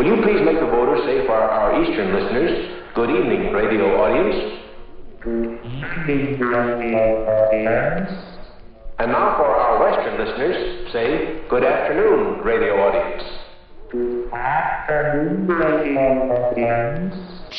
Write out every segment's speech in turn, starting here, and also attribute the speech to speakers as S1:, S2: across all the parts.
S1: you please make the voters say for our Eastern listeners, good evening, radio audience.
S2: Good evening, radio audience.
S1: And now for our Western listeners, say good afternoon, radio audience.
S2: Good afternoon, radio audience.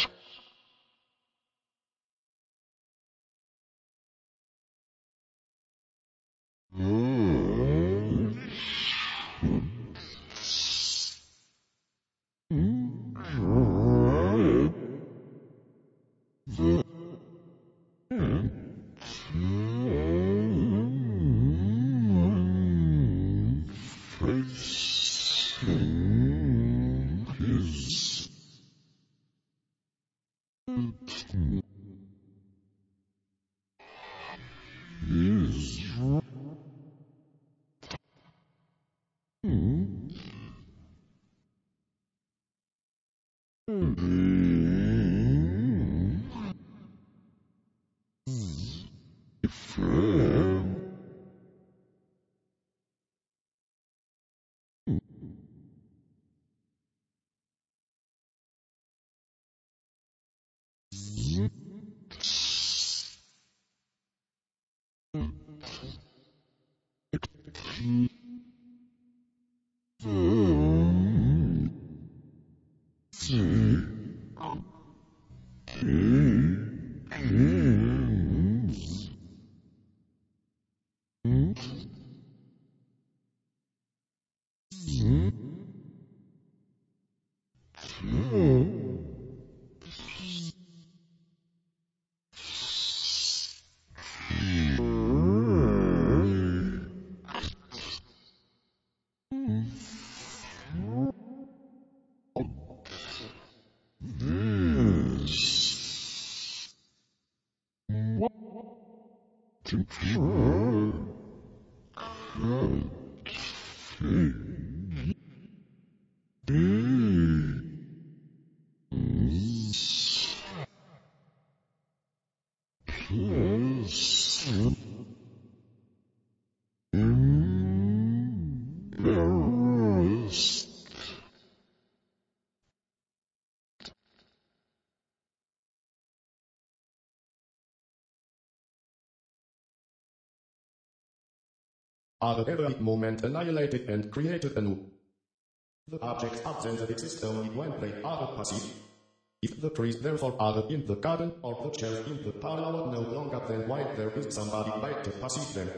S3: Are at every moment annihilated and created anew. The objects absent exist only when they are passive. If the trees therefore are in the garden or the chairs in the parlor no longer, then why there is somebody by to perceive them.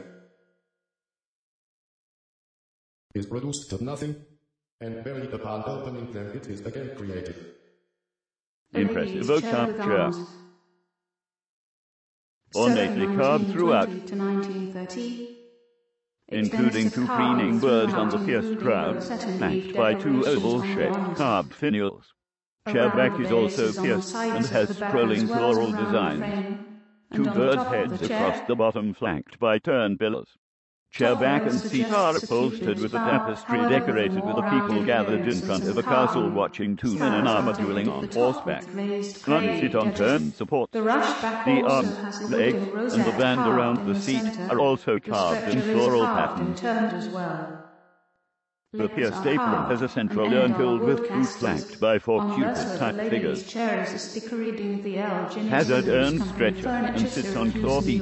S3: Is reduced to nothing, and buried upon opening them it is again created.
S4: Impressive vocabulary. Ornately carved throughout,
S5: to 1930.
S4: including two preening birds on the pierced crown, flanked by two oval-shaped carved finials. Chair back is also pierced and has scrolling floral designs. Two birds' heads across the bottom flanked by turned pillars. Chair back and seat are upholstered with a tapestry decorated with the people gathered in front of a castle watching two men in armor dueling on horseback. One sit on turned support. The arms, legs, and the band around the seat are also carved in floral patterns. The pierced apron has a central urn filled with fruit flanked by four Cupid-type figures. Hazard urn stretcher and sits on claw feet.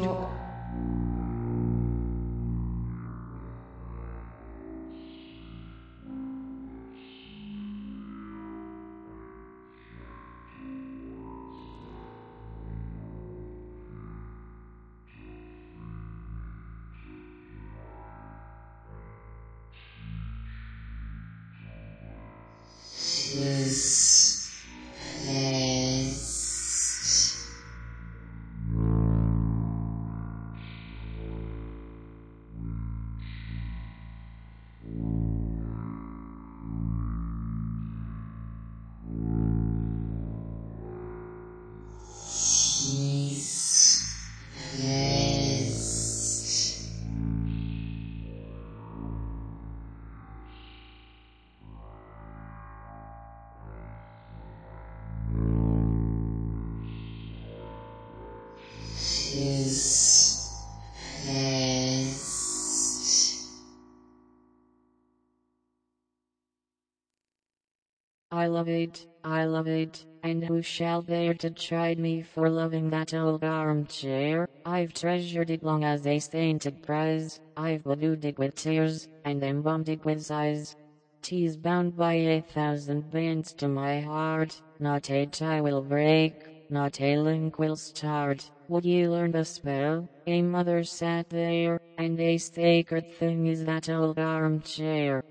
S5: I love it, and who shall dare to chide me for loving that old armchair? I've treasured it long as a sainted prize, I've bedewed it with tears, and embalmed it with sighs. 'Tis bound by 1,000 bands to my heart, not a tie will break, not a link will start. Would ye learn the spell? A mother sat there, and a sacred thing is that old armchair.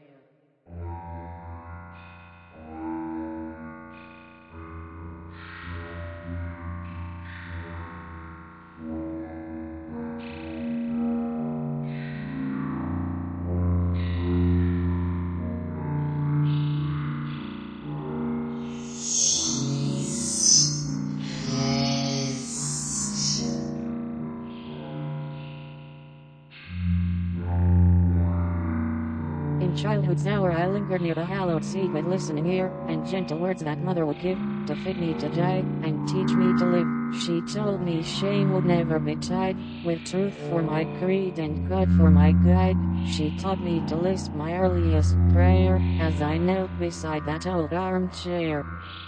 S5: In childhood's hour I lingered near the hallowed seat with listening ear, and gentle words that mother would give, to fit me to die, and teach me to live. She told me shame would never be tied, with truth for my creed and God for my guide. She taught me to lisp my earliest prayer, as I knelt beside that old armchair.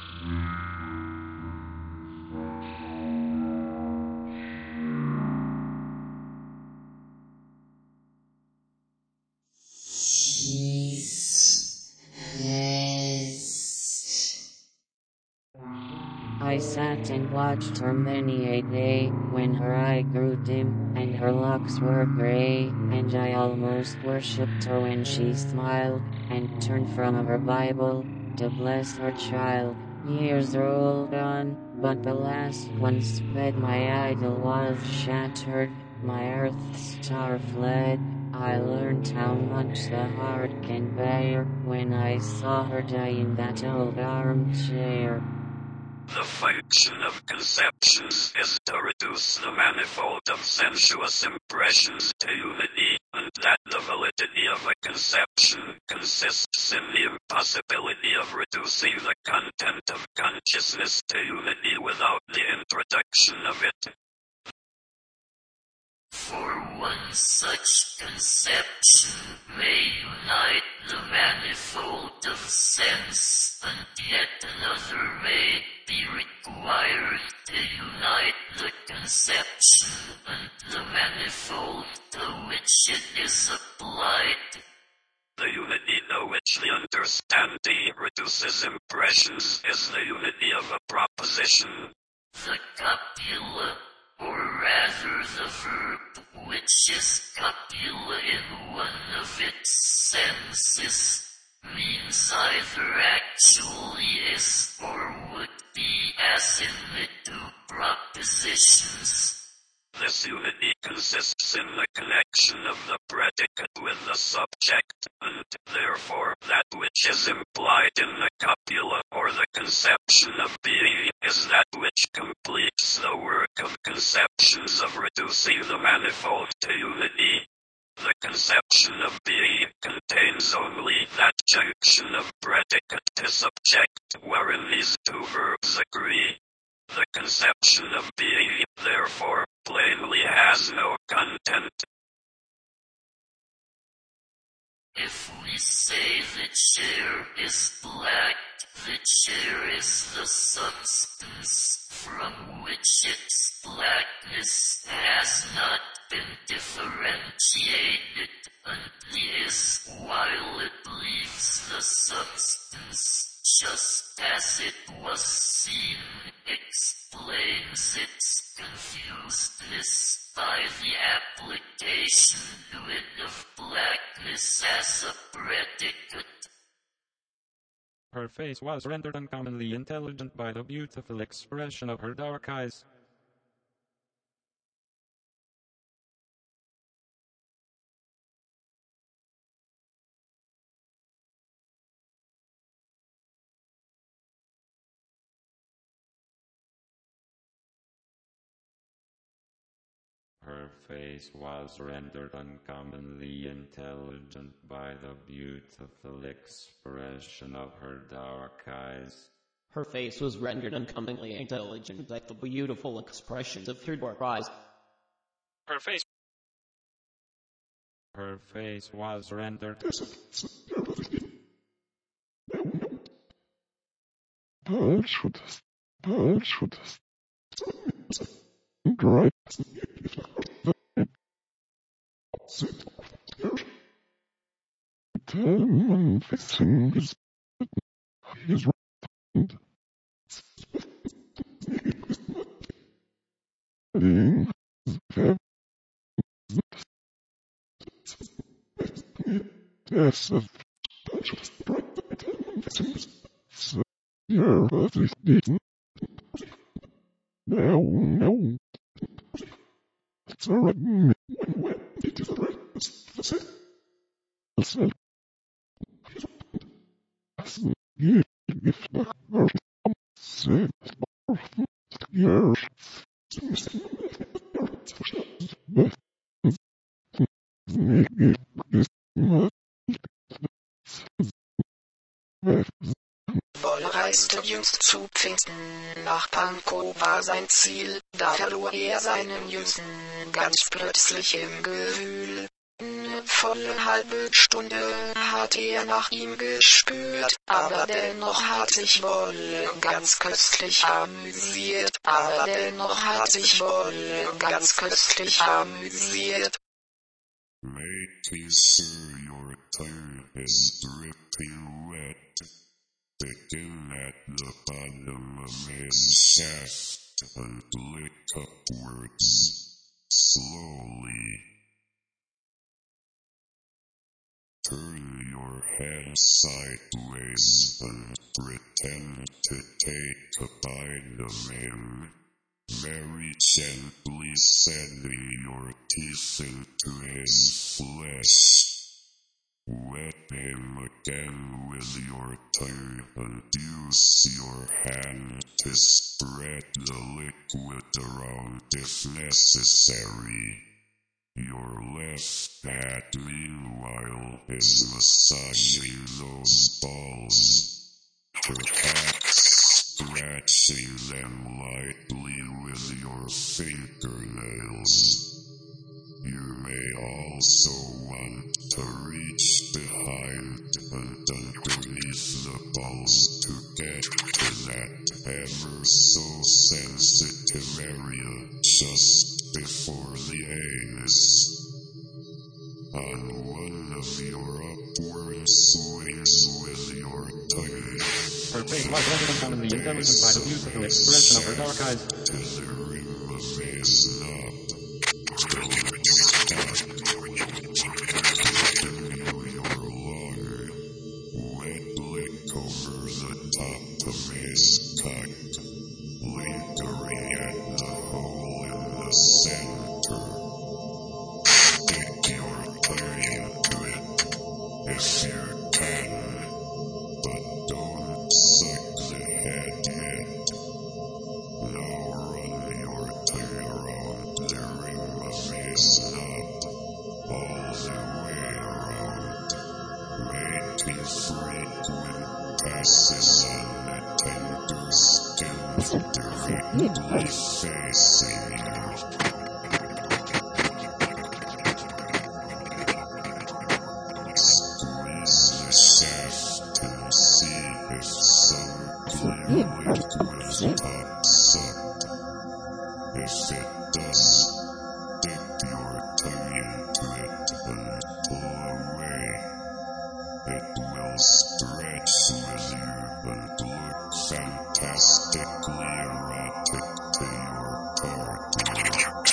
S5: I sat and watched her many a day, when her eye grew dim, and her locks were gray, and I almost worshipped her when she smiled, and turned from her Bible, to bless her child. Years rolled on, but the last one sped, my idol was shattered, my earth star fled. I learned how much the heart can bear, when I saw her die in that old armchair.
S6: The function of conceptions is to reduce the manifold of sensuous impressions to unity, and that the validity of a conception consists in the impossibility of reducing the content of consciousness to unity without the introduction of it.
S7: For one such conception may unite the manifold of sense, and yet another may be required to unite the conception and the manifold to which it is applied.
S6: The unity to which the understanding reduces impressions is the unity of a proposition.
S7: The copula, or rather the verb, which is copula in one of its senses, means either actually is or would be as in the two propositions.
S6: This unity consists in the connection of the predicate with the subject, and therefore that which is implied in the copula or the conception of being is that which completes the work of conceptions of reducing the manifold to unity. The conception of being contains only that junction of predicate to subject wherein these two verbs agree. The conception of being, therefore, plainly has no content.
S7: If we say the chair is black, the chair is the substance from which its blackness has not been differentiated, and is, while it leaves the substance just as it was seen, explains its confusedness by the application to it of blackness as a predicate.
S8: Her face was rendered uncommonly intelligent by the beautiful expression of her dark eyes. Her face was rendered uncommonly intelligent by the beautiful expression of her dark eyes.
S9: Her face was rendered uncommonly intelligent by the beautiful expressions of her dark eyes.
S8: Her face was rendered
S10: Great. Fixing his yes, you're no, it's all right. When it is breakfast, you give her save your
S11: Wolle reiste jüngst zu Pfingsten, nach Pankow war sein Ziel, da verlor er seinen Jüngsten, ganz plötzlich im Gewühl. Eine volle halbe Stunde hat er nach ihm gespürt, aber dennoch hat sich Wolle ganz köstlich amüsiert, aber dennoch hat sich Wolle ganz köstlich amüsiert.
S12: Matey, sir, your tongue is dripping wet. Begin at the bottom of his shaft and lick upwards, slowly. Turn your head sideways and pretend to take a bite of him. Very gently setting your teeth into his flesh. Wet him again with your tongue and use your hand to spread the liquid around if necessary. Your left hand, meanwhile, is massaging those balls, perhaps scratching them lightly with your fingernails. You may also want to reach behind and underneath the balls to get to that ever so sensitive area just before the anus. On one of your upward swings with your tongue,
S8: her face was rendered uncommonly intelligent by the beautiful expression of her dark eyes.
S12: To the rim of his knob. Don't stop. Continue your long, wet lick over the top of his cock, lingering at the hole in the center. Stick your tongue into it if you can, but don't suck the head yet. Now run your tongue around the rim of his knob, all the way around, making frequent passes on the tender skin directly facing you. Squeeze the shaft to see if some clear liquid pops up. If it does, dip your tongue into it and pull away. It will stretch with you and look fantastically erotic to your partner.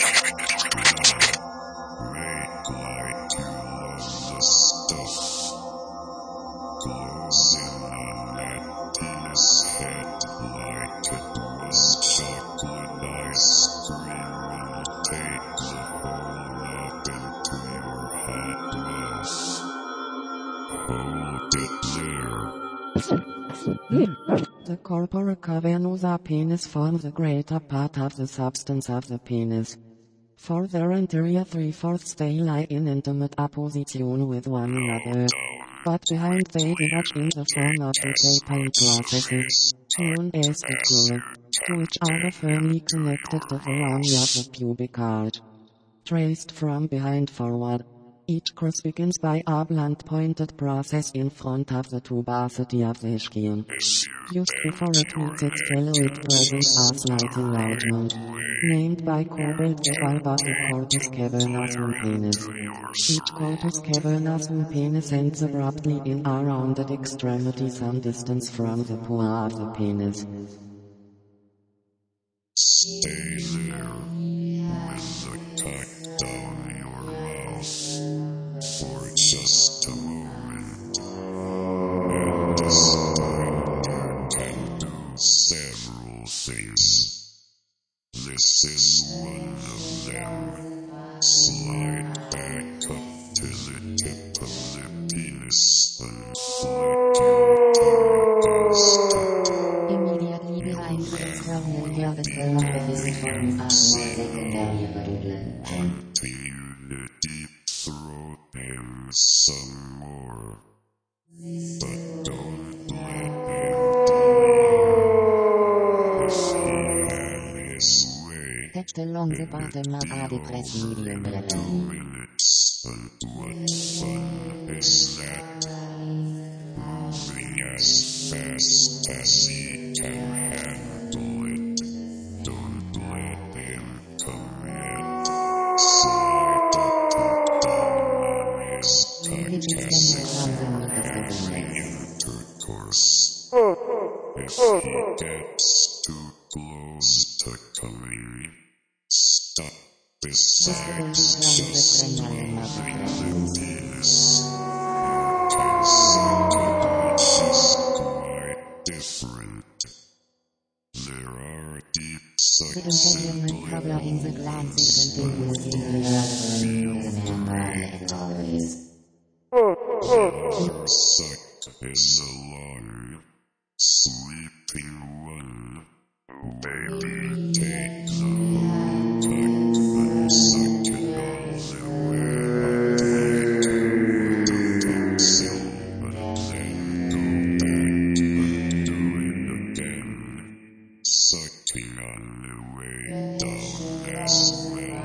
S12: Now, make like you love the stuff. Close in on that penis head like it was chocolate ice cream and take the whole knob into your hot mouth. Hold it there.
S5: The corpora cavernosa penis forms the greater part of the substance of the penis. For their anterior 3/4 they lie in intimate opposition with one another. But behind they diverge in the form of the tapered processes, known as the which are firmly connected to the area of the pubic arch. Traced from behind forward, Each course begins by a blunt pointed process in front of the tuberosity of the ischium. Just before it meets its fellow, it presents a slight enlargement, named by Kobold the bulb of the corpus cavernosum penis. Each corpus cavernosum penis ends abruptly in a rounded extremity some distance from the pua of the penis.
S12: Stay there with the cock down your mouth for just a moment. At this point you can do several things. This is one of them. Slide back up to the tip of the penis and let your tongue taste it.
S5: Immediately behind the external hair the curve of this form of secondary.
S12: Continue the deep throat him some more. But don't let him leave. If he had his way,
S5: Touch along the bottom of the depressed medium bladder.
S12: 2 minutes, and what fun is that? Moving as fast as he can handle it. Don't let him come in. Slide up and down on his every intercourse. If he gets too close to coming, stop besides just moving the penis. You can see which is quite different. There are deep sucks and
S5: Covering the glands
S12: Another suck is a long, sleeping one. Baby, take the whole cock and suck it all the way up to the tonsil, and then go back and do it again, sucking on the way down as well.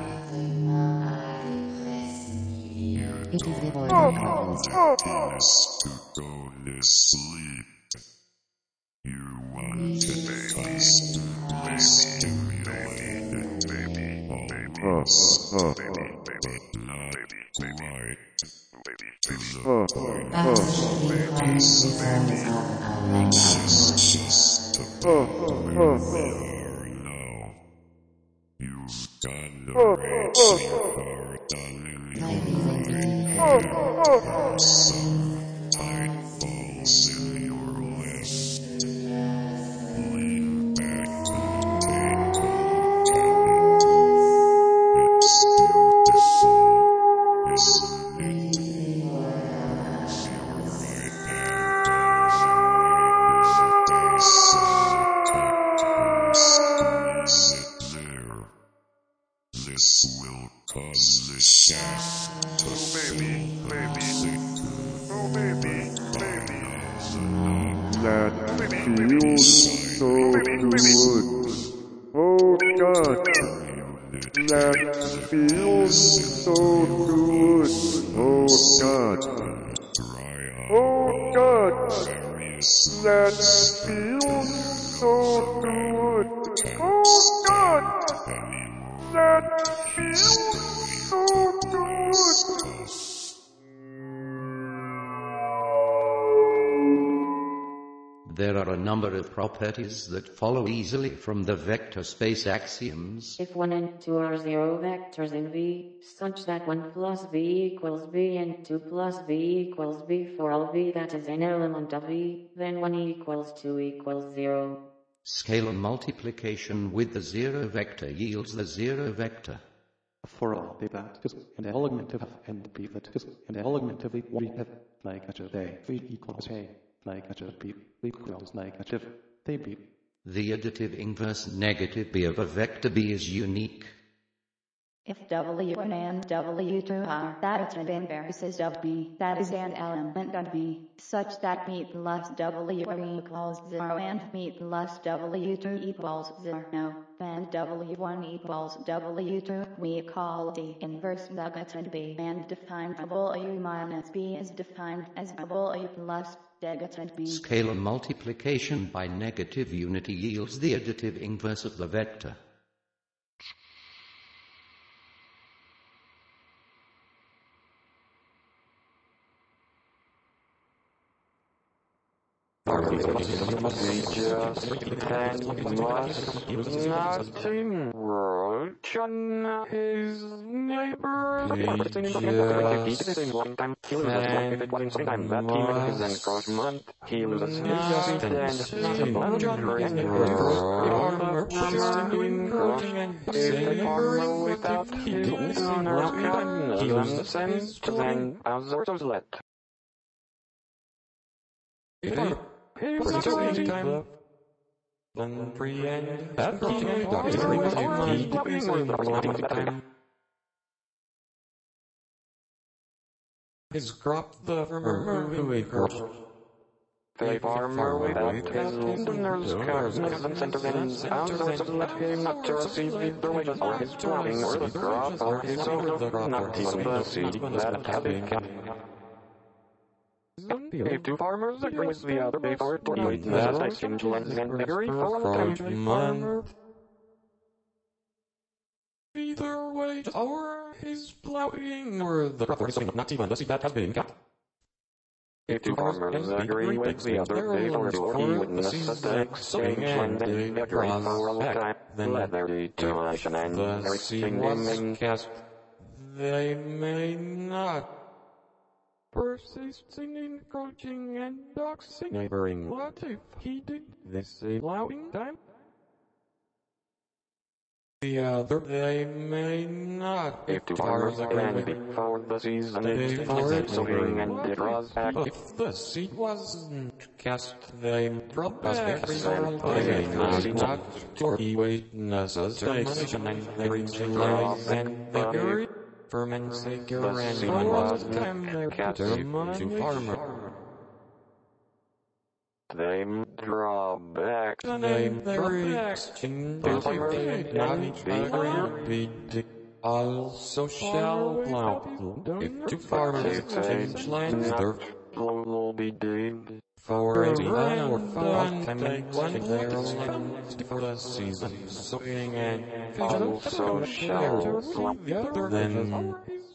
S5: It is the boy
S12: Want the penis to go to sleep. You want it constantly stimulated, baby, always, but not quite to the point of baby's It's just about where we are now. You've got a racing heart on in your right hand, and some tight balls in your left. Lean back and take a look at it. It's beautiful, isn't it? Your right hand on the base of the cock and squeeze it there. This will cause the shaft to feel thicker.
S10: That feels so good. Oh God, that feels so good. Oh God, oh God, that feels so good. Oh God, that feels so good.
S13: There are a number of properties that follow easily from the vector space axioms.
S5: If 1 and 2 are zero vectors in V, such that 1 plus V equals B and 2 plus V equals B for all V that is an element of V, then 1 equals 2 equals 0.
S13: Scalar multiplication with the zero vector yields the zero vector.
S14: For all B that is an element of F and B that is an element of V, we have negative A, V equals A. Negative B equals negative AB.
S13: The additive inverse negative B of a vector B is unique.
S15: If W1 and W2 are that and inverses of B, that is an element of B, such that B plus W equals 0 and B plus W2 equals 0, and W1 equals W2, we call the inverse negative B, and defined W minus B is defined as W plus negative B.
S13: Scalar multiplication by negative unity yields the additive inverse of the vector.
S16: We just nothing roach on his neighbor. He loses without his owner's sense, then ours let. Then free and his crop the farmer they farmer without his listeners cognizance intervenes ours let him not to receive the wages or his plowing or the crop or his over the crop not even the seed that having if two farmers agree with the other before it would that exchange lends and agree for a month. Either way, or his plowing or the crop or his not even the seed that has been cut. If two farmers agree with the other before he witnesses the exchange and they agree for a time, then let there be determination and everything was cast. They may not. Persisting, encroaching, and doxing neighboring. What if he did this allowing time? The other they may not. If two farmers agree before the season they forest sowing and it draws back. If the seed wasn't cast, they drop back. They may not. For he witnesses termination and they reach life and they agree. Ferment secure and was captive to farmer. They draw back. They exchange not be also shall plow. If two farmers exchange land, their will be deemed for a man or 5 times their land for the season. Sowing and also shall plow. Then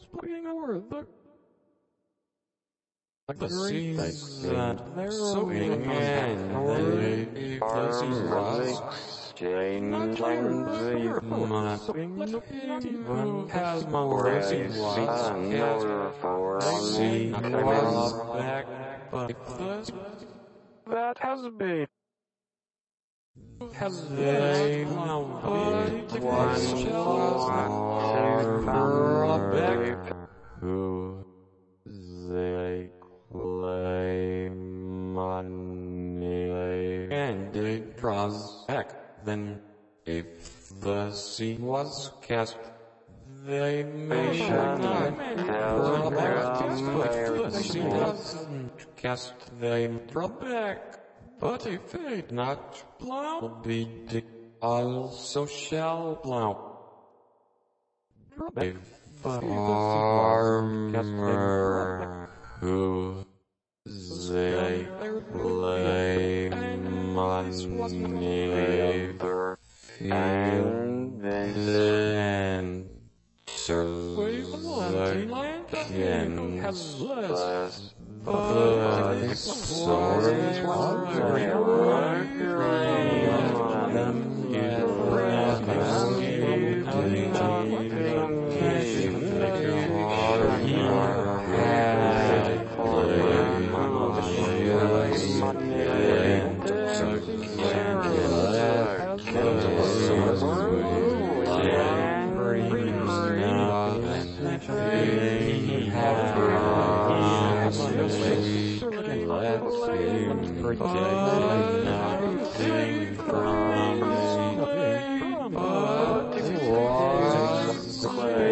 S16: the season sowing and the season exchange lands even has more seed was for seed was back, but if that has been has they but it was back who they claim money and it draws back. Then if the seed was cast, they may not draw back. If the seed wasn't cast, they draw back. But if it not plow, be also shall plow. A farmer who they claim money and then against but swords nothing from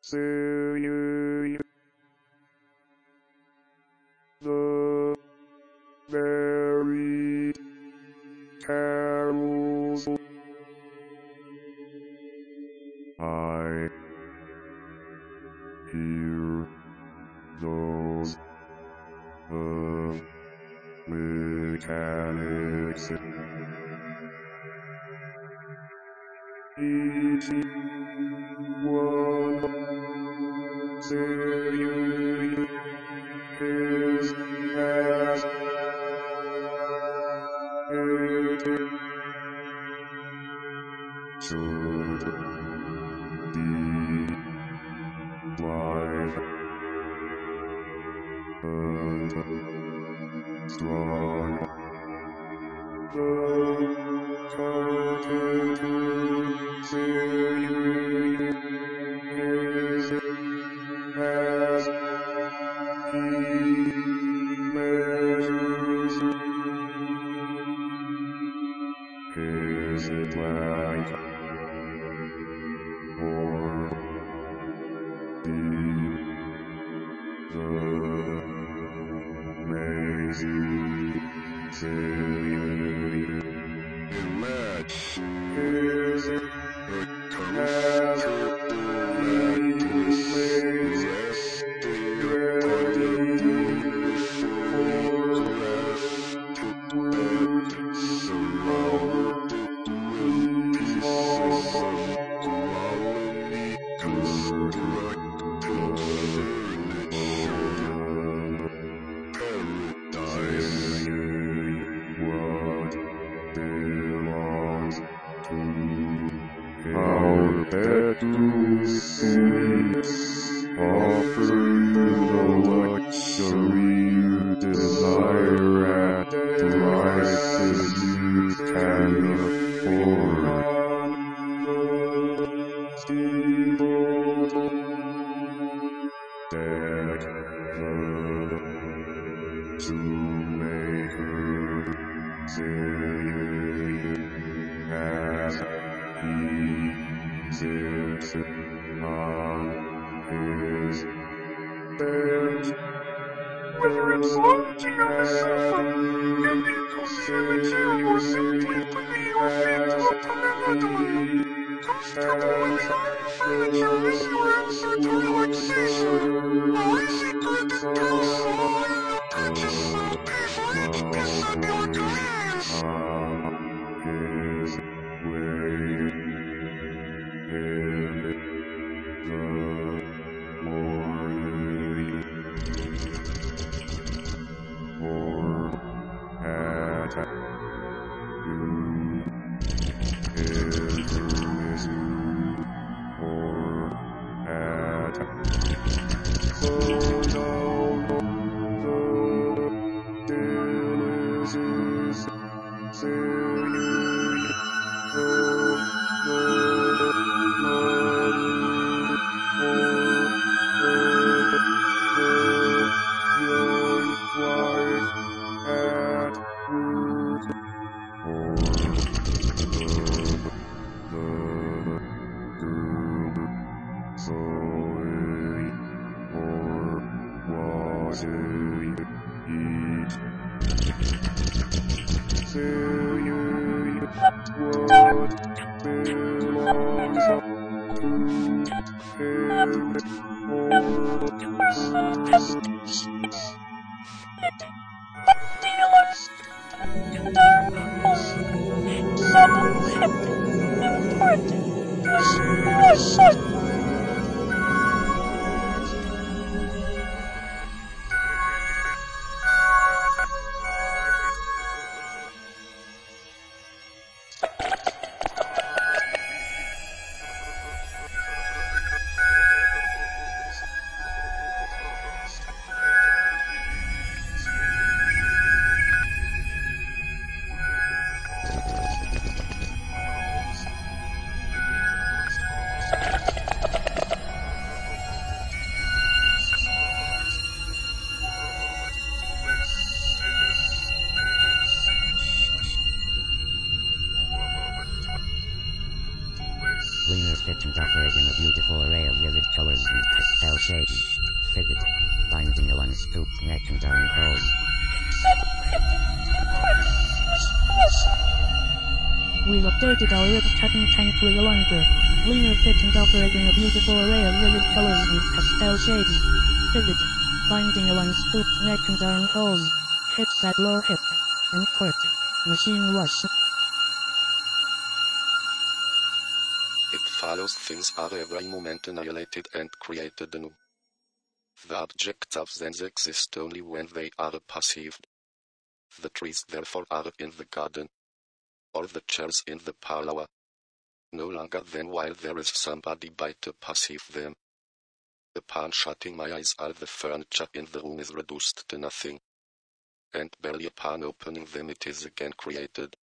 S10: singing the merry carols. I hear those mechanics each one saying his has it should be live and strong. The content saying his as he measures his length or deep the mazy saying match his as offer you the luxury you desire at prices you can afford. Deck the shoemaker singing as he sits on his bench.
S17: Whether it's lounging on the sofa, getting cozy in the chair, or simply putting your feet up on the ottoman, comfortable in the iron furniture as you answer to relaxation, a lazy grip in pencil, and a purchase of paper each vestibular
S10: His way in the morning or at noon or at sundown. The delicious singing
S18: Cleaner's Kitchen. connections operating a beautiful array of vivid colors and pastel shades. Vivid. Binding the ones two connections are enclosed.
S19: We updated our rib cutting tank with a longer, leaner fittings operating a beautiful array of vivid colors and pastel shading. Vivid. Binding along scoop connections are enclosed. Hit that low hit. Import. Machine wash.
S20: It follows things are every moment annihilated and created anew. The objects of sense exist only when they are perceived. The trees therefore are in the garden, or the chairs in the parlor, no longer than while there is somebody by to perceive them. Upon shutting my eyes all the furniture in the room is reduced to nothing, and barely upon opening them it is again created.